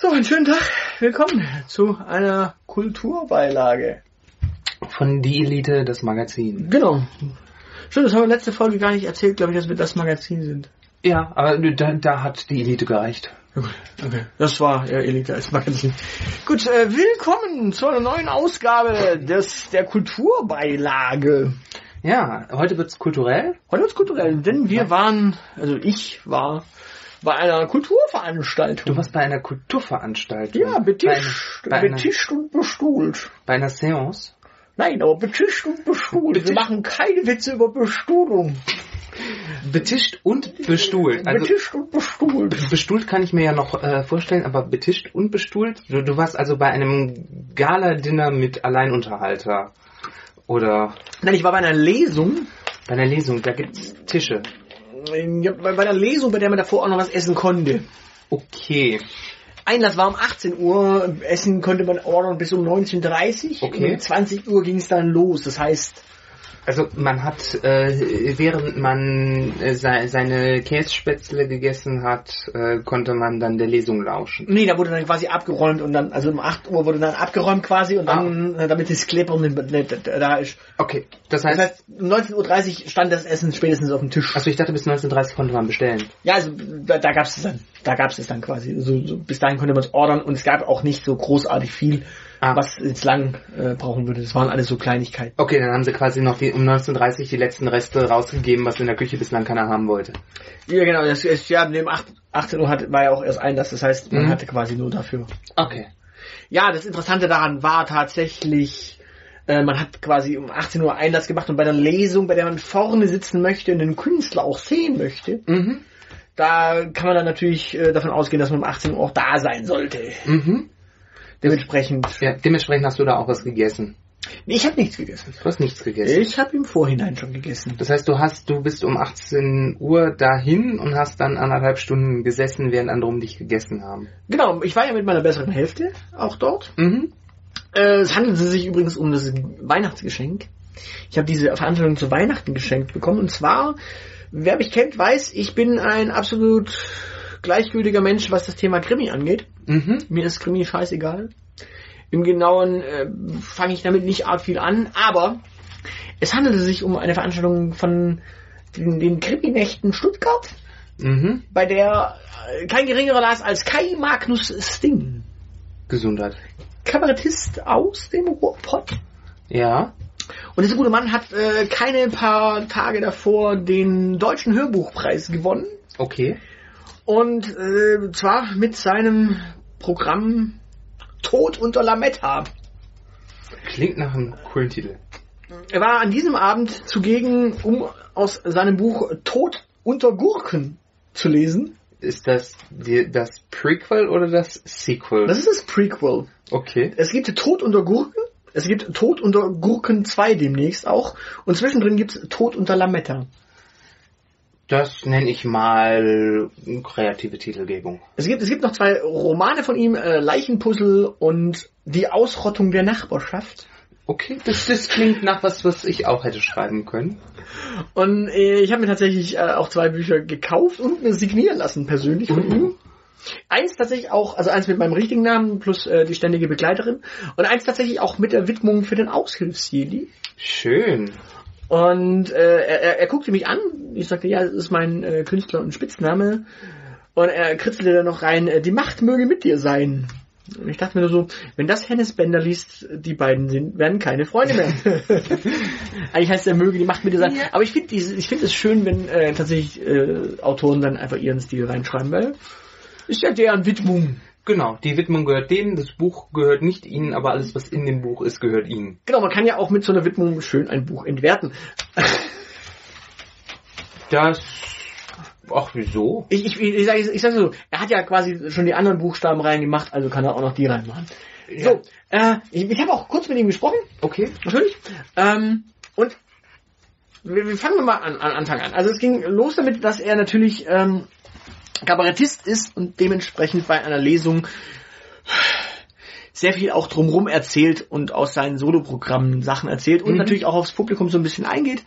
So, einen schönen Tag. Willkommen zu einer Kulturbeilage. Von Die Elite, das Magazin. Genau. Stimmt, das haben wir in der letzten Folge gar nicht erzählt, glaube ich, dass wir das Magazin sind. Ja, aber da hat Die Elite gereicht. Okay, das war Elite als Magazin. Gut, willkommen zu einer neuen Ausgabe der Kulturbeilage. Ja, heute wird's kulturell. Heute wird's kulturell, denn ich war bei einer Kulturveranstaltung. Du warst bei einer Kulturveranstaltung? Ja, betischt und bestuhlt. Bei einer Seance? Nein, aber betischt und bestuhlt. Wir machen keine Witze über Bestuhlung. Betischt und bestuhlt. Also, betischt und bestuhlt. Bestuhlt kann ich mir ja noch vorstellen, aber betischt und bestuhlt? Du warst also bei einem Gala-Dinner mit Alleinunterhalter. Oder? Nein, ich war bei einer Lesung. Bei einer Lesung, da gibt's Tische. Ja, bei einer Lesung, bei der man davor auch noch was essen konnte. Okay. Einlass war um 18 Uhr, essen konnte man ordern bis um 19:30 Uhr. Okay. Um 20 Uhr ging es dann los, das heißt... Also man hat, während man seine Kässpätzle gegessen hat, konnte man dann der Lesung lauschen. Nee, da wurde dann quasi abgeräumt und dann, also um 8 Uhr wurde dann abgeräumt quasi und dann, damit das Klippern da ist. Okay, das heißt um 19:30 Uhr stand das Essen spätestens auf dem Tisch. Also ich dachte, bis 19:30 konnte man bestellen. Ja, also da gab's es dann quasi. So, bis dahin konnte man es ordern und es gab auch nicht so großartig viel, was jetzt lang brauchen würde. Das waren alles so Kleinigkeiten. Okay, dann haben sie quasi noch um 19:30 die letzten Reste rausgegeben, was in der Küche bislang keiner haben wollte. Ja, genau. Neben 18 Uhr war ja auch erst Einlass. Das heißt, man hatte quasi nur dafür. Okay. Ja, das Interessante daran war tatsächlich, man hat quasi um 18 Uhr Einlass gemacht und bei einer Lesung, bei der man vorne sitzen möchte und den Künstler auch sehen möchte, da kann man dann natürlich davon ausgehen, dass man um 18 Uhr auch da sein sollte. Dementsprechend. Ja, dementsprechend hast du da auch was gegessen. Nee, ich habe nichts gegessen. Du hast nichts gegessen? Ich habe im Vorhinein schon gegessen. Das heißt, du bist um 18 Uhr dahin und hast dann 1,5 Stunden gesessen, während andere um dich gegessen haben. Genau, ich war ja mit meiner besseren Hälfte auch dort. Es handelt sich übrigens um das Weihnachtsgeschenk. Ich habe diese Veranstaltung zu Weihnachten geschenkt bekommen. Und zwar, wer mich kennt, weiß, ich bin ein absolut gleichgültiger Mensch, was das Thema Krimi angeht. Mir ist Krimi scheißegal. Im Genauen fange ich damit nicht arg viel an, aber es handelte sich um eine Veranstaltung von den Krimi-Nächten Stuttgart, bei der kein geringerer las als Kai Magnus Sting. Gesundheit. Kabarettist aus dem Ruhrpott. Ja. Und dieser gute Mann hat keine paar Tage davor den Deutschen Hörbuchpreis gewonnen. Okay. Und zwar mit seinem Programm Tod unter Lametta. Klingt nach einem coolen Titel. Er war an diesem Abend zugegen, um aus seinem Buch Tod unter Gurken zu lesen. Ist das das Prequel oder das Sequel? Das ist das Prequel. Okay. Es gibt Tod unter Gurken, es gibt Tod unter Gurken 2 demnächst auch und zwischendrin gibt es Tod unter Lametta. Das nenne ich mal kreative Titelgebung. Es gibt noch 2 Romane von ihm, Leichenpuzzle und Die Ausrottung der Nachbarschaft. Okay, das klingt nach was ich auch hätte schreiben können. Und ich habe mir tatsächlich auch 2 Bücher gekauft und mir signieren lassen, persönlich von ihm. Eins tatsächlich auch, also eins mit meinem richtigen Namen plus die ständige Begleiterin. Und eins tatsächlich auch mit der Widmung für den Aushilfsjedi. Schön. Und er guckte mich an. Ich sagte, ja, das ist mein Künstler und Spitzname. Und er kritzelte dann noch rein, die Macht möge mit dir sein. Und ich dachte mir nur so, wenn das Hennes Bender liest, die beiden werden keine Freunde mehr. Eigentlich heißt er möge die Macht mit dir sein. Ja. Aber ich finde es schön, wenn tatsächlich Autoren dann einfach ihren Stil reinschreiben, weil ist ja deren Widmung. Genau, die Widmung gehört denen, das Buch gehört nicht ihnen, aber alles, was in dem Buch ist, gehört ihnen. Genau, man kann ja auch mit so einer Widmung schön ein Buch entwerten. Ach, wieso? Ich sag so, er hat ja quasi schon die anderen Buchstaben reingemacht, also kann er auch noch die reinmachen. Ja. So, ich habe auch kurz mit ihm gesprochen. Okay. Natürlich. Und wir fangen mal an Anfang an. Also es ging los damit, dass er natürlich Kabarettist ist und dementsprechend bei einer Lesung sehr viel auch drumherum erzählt und aus seinen Soloprogrammen Sachen erzählt und natürlich auch aufs Publikum so ein bisschen eingeht.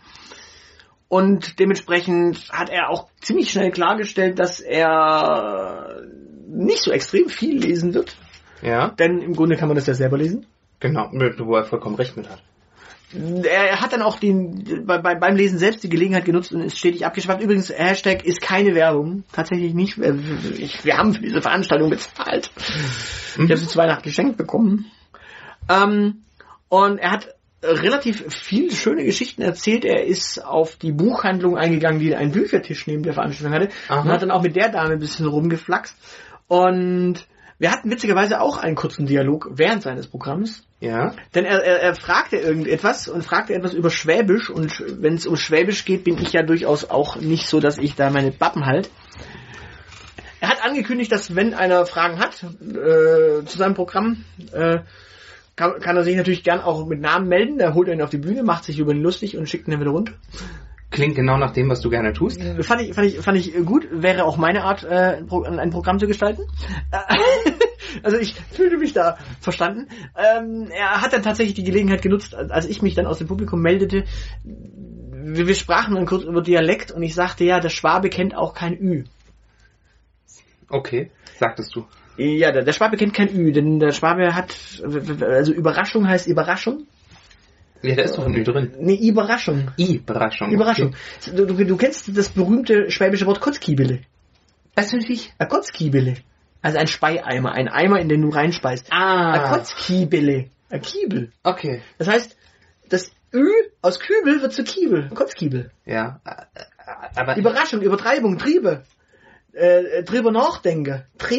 Und dementsprechend hat er auch ziemlich schnell klargestellt, dass er nicht so extrem viel lesen wird. Ja. Denn im Grunde kann man das ja selber lesen. Genau, wo er vollkommen recht mit hat. Er hat dann auch beim Lesen selbst die Gelegenheit genutzt und ist stetig abgeschweift. Übrigens, Hashtag ist keine Werbung. Tatsächlich nicht. Wir haben für diese Veranstaltung bezahlt. Ich habe sie zu Weihnachten geschenkt bekommen. Und er hat relativ viele schöne Geschichten erzählt. Er ist auf die Buchhandlung eingegangen, die einen Büchertisch neben der Veranstaltung hatte. Aha. Und hat dann auch mit der Dame ein bisschen rumgeflaxt. Und wir hatten witzigerweise auch einen kurzen Dialog während seines Programms. Ja. Denn er fragte irgendetwas und fragte etwas über Schwäbisch. Und wenn es um Schwäbisch geht, bin ich ja durchaus auch nicht so, dass ich da meine Bappen halt. Er hat angekündigt, dass wenn einer Fragen hat zu seinem Programm, kann er sich natürlich gern auch mit Namen melden. Der holt ihn auf die Bühne, macht sich über ihn lustig und schickt ihn dann wieder runter. Klingt genau nach dem, was du gerne tust. Fand ich gut. Wäre auch meine Art, ein Programm zu gestalten. Also ich fühlte mich da verstanden. Er hat dann tatsächlich die Gelegenheit genutzt, als ich mich dann aus dem Publikum meldete. Wir sprachen dann kurz über Dialekt und ich sagte, ja, der Schwabe kennt auch kein Ü. Okay, sagtest du. Ja, der Schwabe kennt kein Ü, denn der Schwabe hat, also Überraschung heißt Überraschung. Ja, da ist doch ein Ü drin. Nee, Überraschung. Überraschung. Okay. Du kennst das berühmte schwäbische Wort Kotzkiebele. Was für dich? Ein Kotzkiebele. Also ein Speieimer, ein Eimer, in den du reinspeist. Ein Kotzkiebele. Ein Kiebel. Okay. Das heißt, das Ü aus Kübel wird zu Kiebel. Kotzkiebel. Ja, aber... Überraschung, Übertreibung, Triebe. Drüber nachdenken.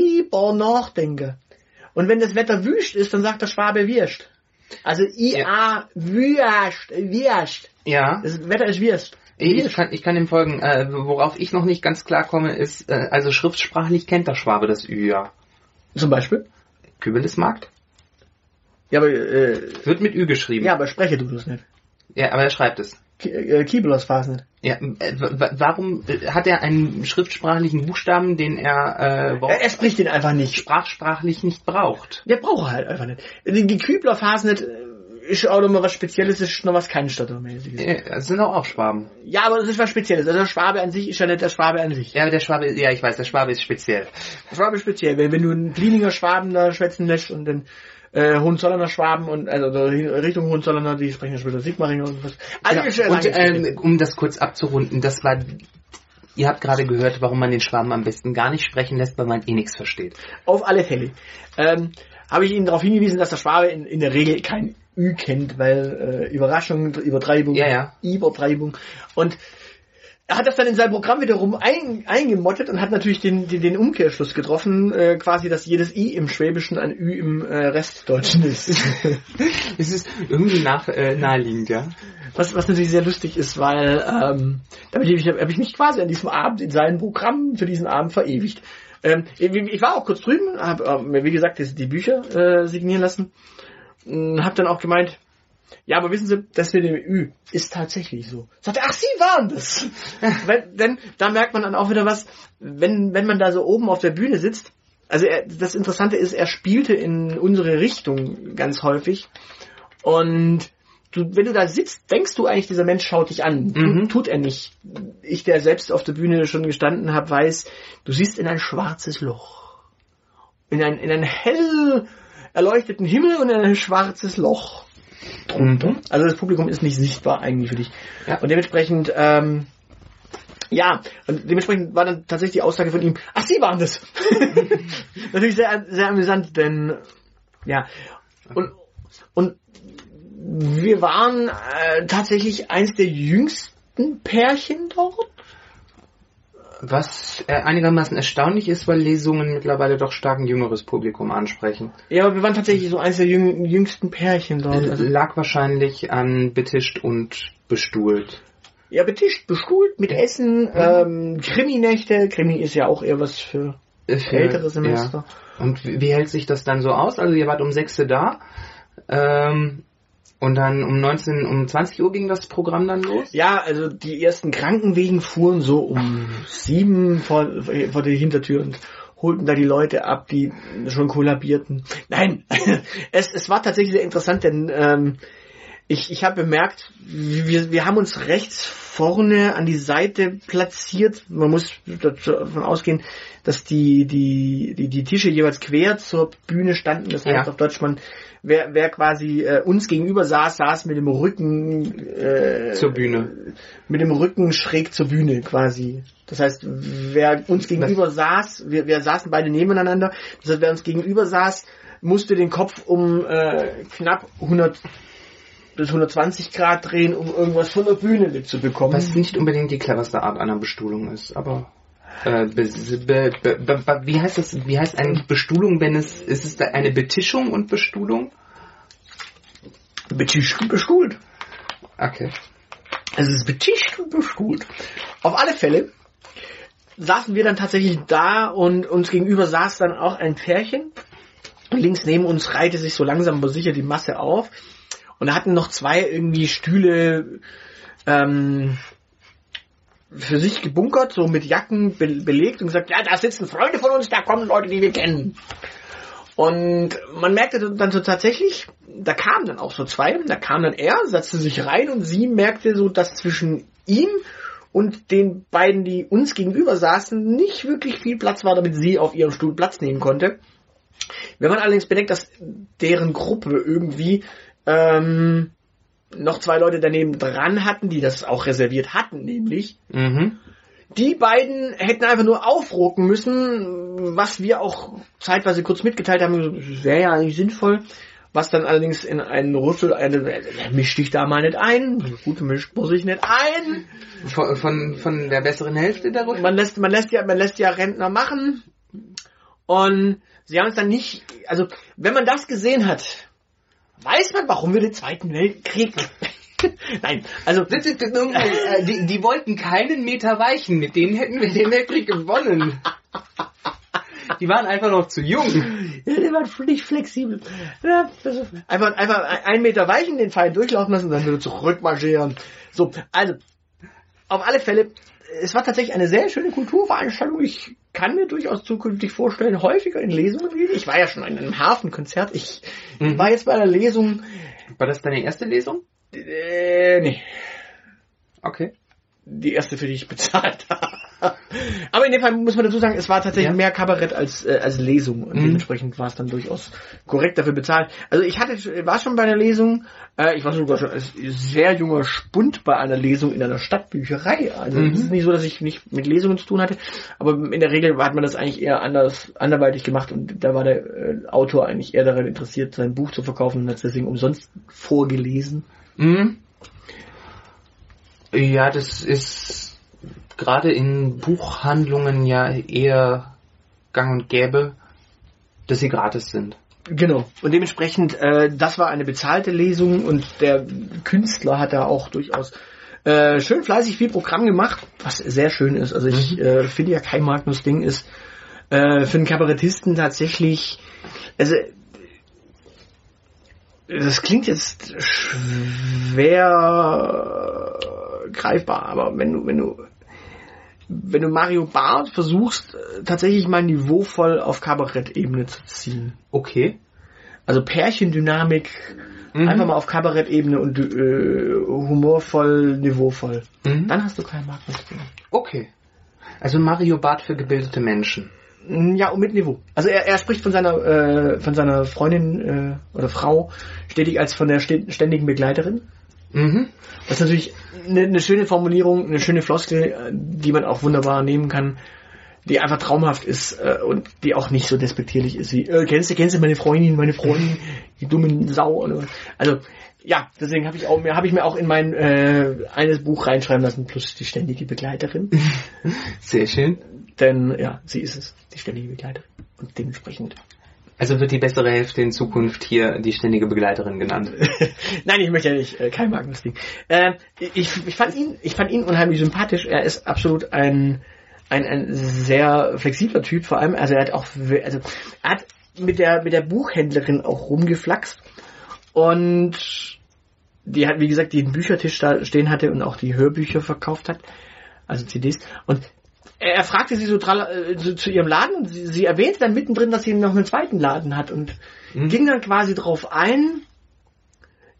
Und wenn das Wetter wüst ist, dann sagt der Schwabe Würst. Also Würst. Ja. Das Wetter ist Würst. Ich kann dem folgen. Worauf ich noch nicht ganz klar komme, ist, also schriftsprachlich kennt der Schwabe das Ü ja. Zum Beispiel? Kübelismarkt? Ja, aber... Wird mit Ü geschrieben. Ja, aber spreche du das nicht. Ja, aber er schreibt es. Kiebel aus Fasnet. Ja, warum hat er einen schriftsprachlichen Buchstaben, den er er spricht ihn einfach nicht. Sprachlich nicht braucht? Der braucht er halt einfach nicht. Die Kübler Fasnet ist auch noch mal was Spezielles, ist noch was Cannstatter-mäßiges. Ja, das sind auch Schwaben. Ja, aber das ist was Spezielles. Also der Schwabe an sich ist ja nicht der Schwabe an sich. Ja, aber der Schwabe, ja, ich weiß, der Schwabe ist speziell. Der Schwabe ist speziell. Wenn du einen Plininger Schwaben da schwätzen lässt und den Hohenzollerner Schwaben und also Richtung Hohenzollerner, die sprechen ja später Sigmaringer und was. Genau. Und um das kurz abzurunden, das war, ihr habt gerade gehört, warum man den Schwaben am besten gar nicht sprechen lässt, weil man eh nichts versteht. Auf alle Fälle. Habe ich Ihnen darauf hingewiesen, dass der Schwabe in der Regel kein Ü kennt, weil Überraschung, Übertreibung, Übertreibung. Und er hat das dann in seinem Programm wiederum eingemottet und hat natürlich den Umkehrschluss getroffen, quasi, dass jedes I im Schwäbischen ein Ü im Restdeutschen ist. Es ist irgendwie naheliegend, ja. Was natürlich sehr lustig ist, weil damit habe ich mich quasi an diesem Abend in seinem Programm für diesen Abend verewigt. Ich war auch kurz drüben, habe mir wie gesagt die Bücher signieren lassen, habe dann auch gemeint, ja, aber wissen Sie, das mit dem Ü ist tatsächlich so. Sagte, ach, Sie waren das. Denn da merkt man dann auch wieder was, wenn man da so oben auf der Bühne sitzt. Also das Interessante ist, er spielte in unsere Richtung ganz häufig. Und wenn du da sitzt, denkst du eigentlich, dieser Mensch schaut dich an. Tut er nicht. Ich, der selbst auf der Bühne schon gestanden habe, weiß, du siehst in ein schwarzes Loch. In einen hell erleuchteten Himmel und in ein schwarzes Loch drunter. Also das Publikum ist nicht sichtbar eigentlich für dich. Ja. Und dementsprechend, war dann tatsächlich die Aussage von ihm, ach, Sie waren das. Natürlich sehr, sehr amüsant, denn, ja, und wir waren tatsächlich eins der jüngsten Pärchen dort. Was einigermaßen erstaunlich ist, weil Lesungen mittlerweile doch stark ein jüngeres Publikum ansprechen. Ja, aber wir waren tatsächlich so eins der jüngsten Pärchen dort. Also lag wahrscheinlich an betischt und bestuhlt. Ja, betischt, bestuhlt, mit Essen, Kriminächte. Krimi ist ja auch eher was für ältere Semester. Ja. Und wie hält sich das dann so aus? Also ihr wart um 6 Uhr da. Und dann um 20 Uhr ging das Programm dann los? Ja, also die ersten Krankenwegen fuhren so um 7 vor die Hintertür und holten da die Leute ab, die schon kollabierten. Nein, es war tatsächlich sehr interessant, denn Ich habe bemerkt, wir haben uns rechts vorne an die Seite platziert. Man muss davon ausgehen, dass die Tische jeweils quer zur Bühne standen. Das heißt auf Deutsch, wer quasi uns gegenüber saß mit dem Rücken zur Bühne. Mit dem Rücken schräg zur Bühne quasi. Das heißt, wer uns gegenüber saß, wir saßen beide nebeneinander. Das heißt, wer uns gegenüber saß, musste den Kopf um knapp 100 bis 120 Grad drehen, um irgendwas von der Bühne mitzubekommen. Was nicht unbedingt die cleverste Art einer Bestuhlung ist, aber wie heißt das? Wie heißt eigentlich Bestuhlung, wenn ist es da eine Betischung und Bestuhlung? Betischt und bestuhlt. Okay. Es ist betischt und bestuhlt. Auf alle Fälle saßen wir dann tatsächlich da und uns gegenüber saß dann auch ein Pärchen. Und links neben uns reihte sich so langsam aber sicher die Masse auf. Und da hatten noch zwei irgendwie Stühle für sich gebunkert, so mit Jacken belegt und gesagt, ja, da sitzen Freunde von uns, da kommen Leute, die wir kennen. Und man merkte dann so tatsächlich, da kamen dann auch so zwei, da kam dann er, setzte sich rein und sie merkte so, dass zwischen ihm und den beiden, die uns gegenüber saßen, nicht wirklich viel Platz war, damit sie auf ihrem Stuhl Platz nehmen konnte. Wenn man allerdings bedenkt, dass deren Gruppe irgendwie noch zwei Leute daneben dran hatten, die das auch reserviert hatten, nämlich die beiden hätten einfach nur aufrucken müssen, was wir auch zeitweise kurz mitgeteilt haben, wäre ja eigentlich sinnvoll, was dann allerdings in einen Rüssel, misch dich da mal nicht ein, gut, mischt muss ich nicht ein. Von der besseren Hälfte der Rüssel? Man lässt ja Rentner machen und sie haben es dann nicht, also wenn man das gesehen hat, weiß man, warum wir den Zweiten Weltkrieg... Nein, also... Die wollten keinen Meter weichen, mit denen hätten wir den Weltkrieg gewonnen. Die waren einfach noch zu jung. Ja, die waren nicht flexibel. Ja, einfach 1 Meter weichen, den Feind durchlaufen lassen und dann wieder zurückmarschieren. So, also, auf alle Fälle, es war tatsächlich eine sehr schöne Kulturveranstaltung. Ich kann mir durchaus zukünftig vorstellen, häufiger in Lesungen gehen. Ich war ja schon in einem Hafenkonzert. Ich war jetzt bei einer Lesung. War das deine erste Lesung? Nee. Okay. Die erste, für die ich bezahlt habe. Aber in dem Fall muss man dazu sagen, es war tatsächlich mehr Kabarett als Lesung. Und dementsprechend war es dann durchaus korrekt dafür bezahlt. Also ich war schon bei einer Lesung, ich war sogar schon als sehr junger Spund bei einer Lesung in einer Stadtbücherei. Also es ist nicht so, dass ich nicht mit Lesungen zu tun hatte, aber in der Regel hat man das eigentlich eher anderweitig gemacht und da war der Autor eigentlich eher daran interessiert, sein Buch zu verkaufen und hat es deswegen umsonst vorgelesen. Ja, das ist gerade in Buchhandlungen ja eher gang und gäbe, dass sie gratis sind. Genau. Und dementsprechend, das war eine bezahlte Lesung und der Künstler hat da auch durchaus schön fleißig viel Programm gemacht, was sehr schön ist. Also ich finde ja, kein Magnus-Ding ist für einen Kabarettisten tatsächlich, also das klingt jetzt schwer greifbar, aber wenn du Mario Barth versuchst, tatsächlich mal niveauvoll auf Kabarettebene zu ziehen. Okay. Also Pärchendynamik, einfach mal auf Kabarettebene und humorvoll, niveauvoll. Dann hast du keinen Magnus. Okay. Also Mario Barth für gebildete Menschen. Ja, und mit Niveau. Also er spricht von seiner Freundin oder Frau stetig als von der ständigen Begleiterin. Das ist natürlich eine schöne Formulierung, eine schöne Floskel, die man auch wunderbar nehmen kann, die einfach traumhaft ist und die auch nicht so despektierlich ist wie kennst du meine Freundin, die dummen Sau. Also ja, deswegen habe ich mir auch in mein eines Buch reinschreiben lassen, plus die ständige Begleiterin. Sehr schön. Denn ja, sie ist es, die ständige Begleiterin. Und dementsprechend. Also wird die bessere Hälfte in Zukunft hier die ständige Begleiterin genannt. Nein, ich möchte ja nicht, kein Magnus-Ding. Ich fand ihn unheimlich sympathisch. Er ist absolut ein sehr flexibler Typ, vor allem, er hat mit der Buchhändlerin auch rumgeflaxt und die hat, wie gesagt, die einen Büchertisch da stehen hatte und auch die Hörbücher verkauft hat, also CDs, und er fragte sie so zu ihrem Laden und sie erwähnte dann mittendrin, dass sie noch einen zweiten Laden hat und ging dann quasi drauf ein,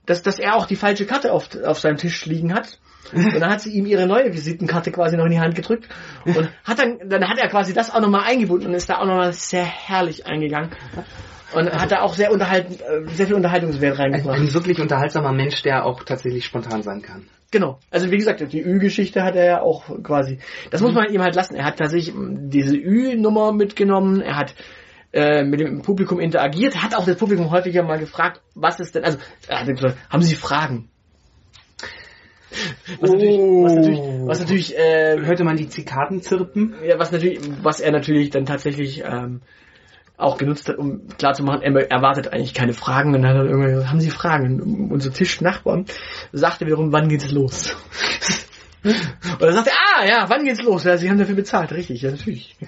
dass er auch die falsche Karte auf seinem Tisch liegen hat. Und dann hat sie ihm ihre neue Visitenkarte quasi noch in die Hand gedrückt und dann hat er quasi das auch nochmal eingebunden und ist da auch nochmal sehr herrlich eingegangen. Und hat da auch sehr viel Unterhaltungswert reingebracht. Ein wirklich unterhaltsamer Mensch, der auch tatsächlich spontan sein kann. Genau. Also wie gesagt, die Ü-Geschichte hat er ja auch quasi. Das muss man ihm halt lassen. Er hat tatsächlich diese Ü-Nummer mitgenommen. Er hat mit dem Publikum interagiert. Er hat auch das Publikum häufiger mal gefragt, was ist denn, also er hat gesagt, haben Sie Fragen? Was natürlich hörte man die Zikaden zirpen? Ja, was er natürlich dann tatsächlich auch genutzt hat, um klarzumachen, er erwartet eigentlich keine Fragen. Und dann hat er irgendwann gesagt, haben Sie Fragen? Und unser Tischnachbarn sagte wiederum, wann geht's los? Und dann sagte er, ja, wann geht's los? Ja, Sie haben dafür bezahlt, richtig, ja, natürlich.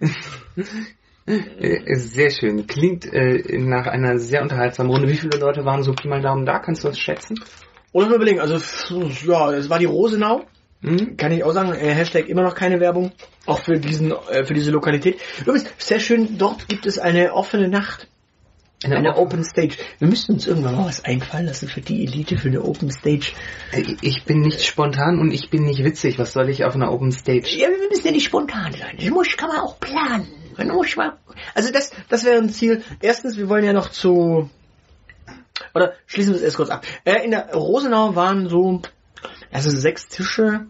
Sehr schön. Klingt nach einer sehr unterhaltsamen Runde. Wie viele Leute waren so Pi mal Daumen da? Kannst du das schätzen? Oder mal überlegen, also ja, es war die Rosenau. Kann ich auch sagen, Hashtag immer noch keine Werbung, auch für diese Lokalität. Übrigens, sehr schön, dort gibt es eine offene Nacht. Eine Open Stage. Wir müssten uns irgendwann mal was einfallen lassen für die Elite, für eine Open Stage. Ich bin nicht spontan und ich bin nicht witzig. Was soll ich auf einer Open Stage? Ja, wir müssen ja nicht spontan sein. Das kann man auch planen. Also das wäre ein Ziel. Erstens, wir wollen ja noch oder schließen wir es erst kurz ab. In der Rosenau waren so 6 Tische.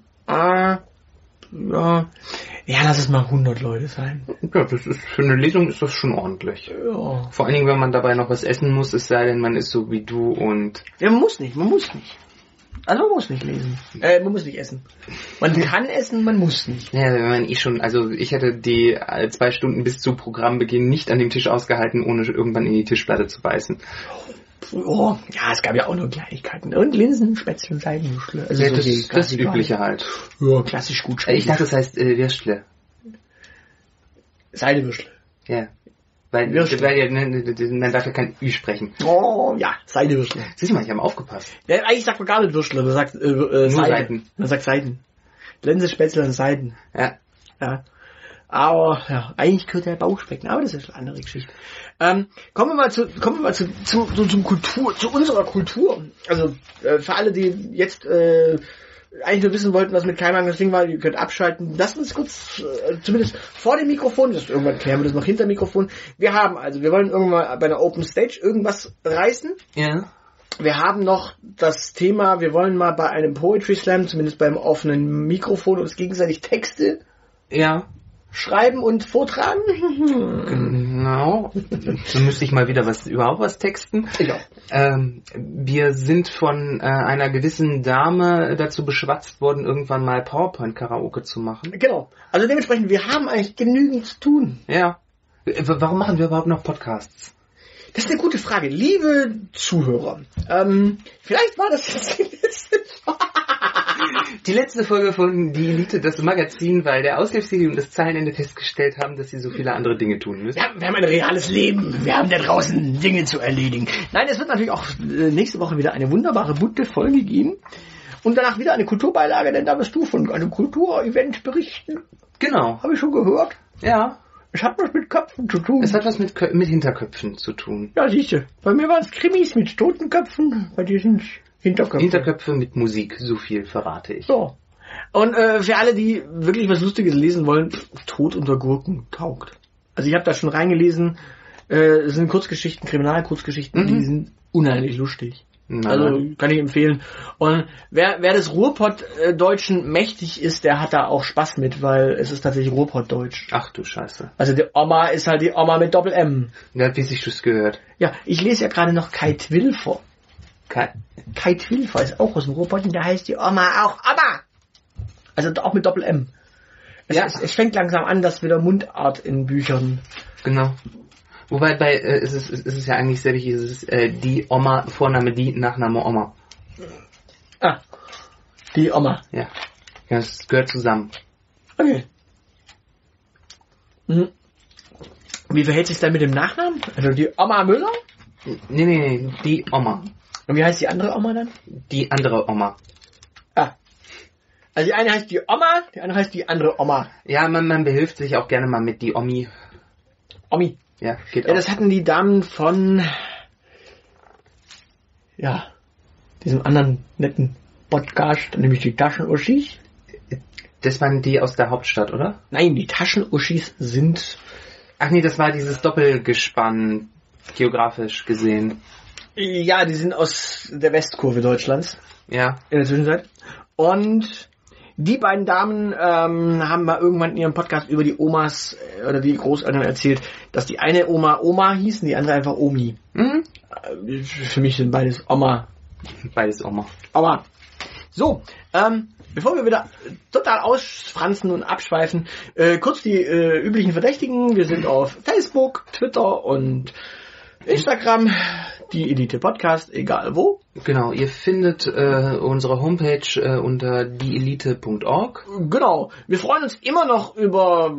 Ja, lass es mal 100 Leute sein. Ja, das ist für eine Lesung ist das schon ordentlich. Ja. Vor allen Dingen, wenn man dabei noch was essen muss, es sei denn, man ist so wie du und... Ja, man muss nicht. Also man muss nicht lesen. Man muss nicht essen. Man kann essen, man muss nicht. Ja, wenn man ich hätte die 2 Stunden bis zu Programmbeginn nicht an dem Tisch ausgehalten, ohne irgendwann in die Tischplatte zu beißen. Oh, ja, es gab ja auch nur Kleinigkeiten. Und Linsen, Spätzle, Seidenwürstle. Also ja, das Übliche halt. Ja, klassisch gut schmecken. Ich dachte, das heißt Würstle. Seidewürstle. Ja. Weil man darf ja kein Ü sprechen. Oh, ja, Seidewürstle. Siehst du mal, ich habe aufgepasst. Ja, eigentlich sagt man gar nicht Würstle, man sagt Seiden. Man sagt Seiden. Linse, Spätzle und Seiden. Ja. Ja. Aber, ja, eigentlich könnte der Bauch schmecken, aber das ist eine andere Geschichte. Kommen wir mal zu unserer Kultur. Also, für alle, die jetzt, eigentlich nur wissen wollten, was mit Keimang das Ding war, ihr könnt abschalten. Lasst uns kurz, zumindest vor dem Mikrofon, irgendwann klären wir das noch hinter dem Mikrofon. Wir wollen irgendwann bei einer Open Stage irgendwas reißen. Ja. Wir haben noch das Thema, wir wollen mal bei einem Poetry Slam, zumindest beim offenen Mikrofon, uns gegenseitig Texte schreiben und vortragen. Genau. Dann müsste ich mal wieder überhaupt was texten. Ich auch. Wir sind von einer gewissen Dame dazu beschwatzt worden, irgendwann mal PowerPoint-Karaoke zu machen. Genau. Also dementsprechend, wir haben eigentlich genügend zu tun. Ja. Warum machen wir überhaupt noch Podcasts? Das ist eine gute Frage. Liebe Zuhörer, vielleicht war das jetzt die letzte Folge von Die Elite, das Magazin, weil der Aushilfsjedi und das Zeilenende festgestellt haben, dass sie so viele andere Dinge tun müssen. Ja, wir haben ein reales Leben. Wir haben da draußen Dinge zu erledigen. Nein, es wird natürlich auch nächste Woche wieder eine wunderbare, bunte Folge geben. Und danach wieder eine Kulturbeilage, denn da wirst du von einem Kulturevent berichten. Genau. Habe ich schon gehört? Ja. Es hat was mit Köpfen zu tun. Es hat was mit Hinterköpfen zu tun. Ja, siehste. Bei mir waren es Krimis mit toten Köpfen, bei dir sind Hinterköpfe. Hinterköpfe mit Musik, so viel verrate ich. So. Und für alle, die wirklich was Lustiges lesen wollen, Tod unter Gurken taugt. Also ich habe da schon reingelesen, es sind Kurzgeschichten, Kriminalkurzgeschichten, die sind unheimlich lustig. Also kann ich empfehlen. Und wer des Ruhrpott-Deutschen mächtig ist, der hat da auch Spaß mit, weil es ist tatsächlich Ruhrpott-Deutsch. Ach du Scheiße. Also die Oma ist halt die Oma mit Doppel-M. Ja, wie sich das gehört. Ja, ich lese ja gerade noch Kai Twill vor. Kai Twill vor ist auch aus dem Ruhrpott und da heißt die Oma auch Oma. Also auch mit Doppel-M. Es fängt langsam an, dass wieder Mundart in Büchern. Genau. Wobei es ist ja eigentlich sehr wichtig, es ist die Oma, Vorname die, Nachname Oma. Ah, die Oma. Ja, das gehört zusammen. Okay. Wie verhält sich dann mit dem Nachnamen? Also die Oma Müller? Nee, die Oma. Und wie heißt die andere Oma dann? Die andere Oma. Ah. Also die eine heißt die Oma, die andere heißt die andere Oma. Ja, man behilft sich auch gerne mal mit die Omi. Omi. Ja, geht auch. Ja, das hatten die Damen von... Ja. diesem anderen netten Podcast, nämlich die Taschenuschis. Das waren die aus der Hauptstadt, oder? Nein, die Taschenuschis sind... Ach nee, das war dieses Doppelgespann, geografisch gesehen. Ja, die sind aus der Westkurve Deutschlands. Ja. In der Zwischenzeit. Und die beiden Damen haben mal irgendwann in ihrem Podcast über die Omas oder die Großeltern erzählt, dass die eine Oma hieß und die andere einfach Omi. Mhm. Für mich sind beides Oma. Beides Oma. Aber so, bevor wir wieder total ausfranzen und abschweifen, kurz die üblichen Verdächtigen. Wir sind auf Facebook, Twitter und Instagram, die Elite Podcast, egal wo. Genau, ihr findet unsere Homepage unter dieelite.org. Genau, wir freuen uns immer noch über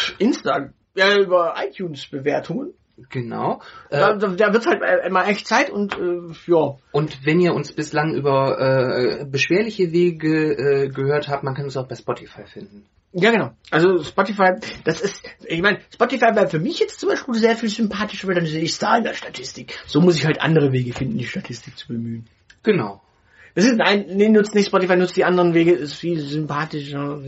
über iTunes-Bewertungen. Genau. Da wird's halt immer echt Zeit und ja. Und wenn ihr uns bislang über beschwerliche Wege gehört habt, man kann uns auch bei Spotify finden. Ja, genau. Also Spotify, Spotify wäre für mich jetzt zum Beispiel sehr viel sympathischer, weil dann sehe ich es da in der Statistik. So muss ich halt andere Wege finden, die Statistik zu bemühen. Genau. Nutzt nicht Spotify, nutzt die anderen Wege, ist viel sympathischer.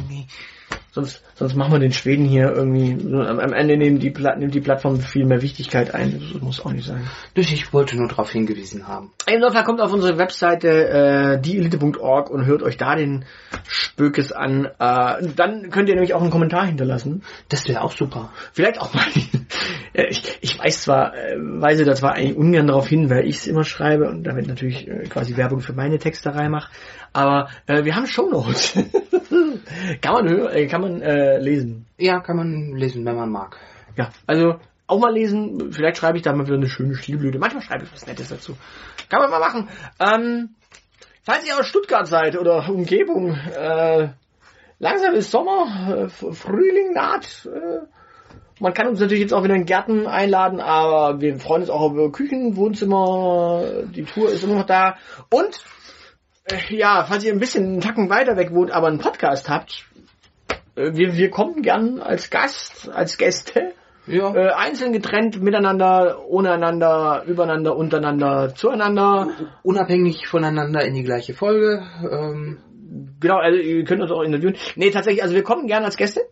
Sonst machen wir den Schweden hier irgendwie, am Ende nimmt die Plattform viel mehr Wichtigkeit ein. Das muss auch nicht sein. Ich wollte nur darauf hingewiesen haben. Im Notfall kommt auf unsere Webseite dieelite.org und hört euch da den Spökes an. Dann könnt ihr nämlich auch einen Kommentar hinterlassen. Das wäre auch super. Vielleicht auch mal. Ich weise da zwar eigentlich ungern darauf hin, weil ich es immer schreibe und damit natürlich quasi Werbung für meine Texterei mache. Aber wir haben Shownotes. Kann man lesen. Ja, kann man lesen, wenn man mag. Ja, also auch mal lesen. Vielleicht schreibe ich da mal wieder eine schöne Stilblüte. Manchmal schreibe ich was Nettes dazu. Kann man mal machen. Falls ihr aus Stuttgart seid oder Umgebung, langsam ist Sommer, Frühling naht. Man kann uns natürlich jetzt auch wieder in Gärten einladen, aber wir freuen uns auch über Küchen, Wohnzimmer. Die Tour ist immer noch da. Und falls ihr ein bisschen einen Tacken weiter weg wohnt, aber einen Podcast habt, wir kommen gern als Gast, als Gäste, einzeln getrennt, miteinander, ohne einander, übereinander, untereinander, zueinander. Unabhängig voneinander in die gleiche Folge. Genau, also ihr könnt uns auch interviewen. Nee, tatsächlich, also wir kommen gern als Gäste.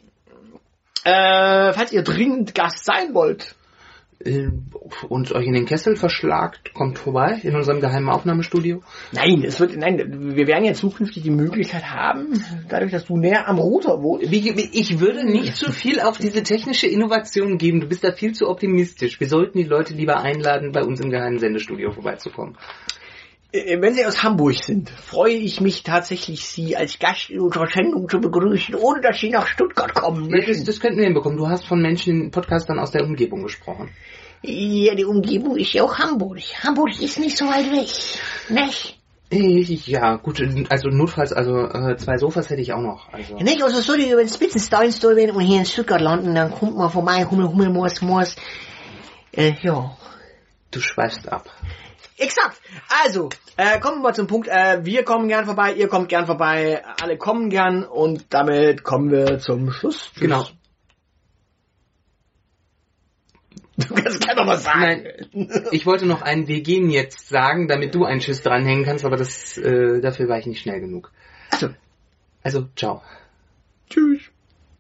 Falls ihr dringend Gast sein wollt, und euch in den Kessel verschlagt, kommt vorbei in unserem geheimen Aufnahmestudio. Nein, wir werden ja zukünftig die Möglichkeit haben, dadurch, dass du näher am Router wohnst. Ich würde nicht zu viel auf diese technische Innovation geben. Du bist da viel zu optimistisch. Wir sollten die Leute lieber einladen, bei uns im geheimen Sendestudio vorbeizukommen. Wenn Sie aus Hamburg sind, freue ich mich tatsächlich, Sie als Gast in unserer Sendung zu begrüßen, ohne dass Sie nach Stuttgart kommen. Ja, das könnten wir hinbekommen. Du hast von Menschen, Podcastern aus der Umgebung gesprochen. Ja, die Umgebung ist ja auch Hamburg. Hamburg ist nicht so weit weg, nicht? Ja, gut, also notfalls, 2 Sofas hätte ich auch noch. Also. Ja, nicht, also so die über den Spitzensteinstall werden und hier in Stuttgart landen, dann kommt man vorbei, Hummel, Moors. Ja. Du schweifst ab. Exakt. Also, kommen wir mal zum Punkt. Wir kommen gern vorbei, ihr kommt gern vorbei, alle kommen gern und damit kommen wir zum Schluss. Tschüss. Genau. Du kannst gleich noch was sagen. Nein, ich wollte noch ein Wir gehen jetzt sagen, damit du einen Schiss dranhängen kannst, aber dafür war ich nicht schnell genug. Also, ciao. Tschüss.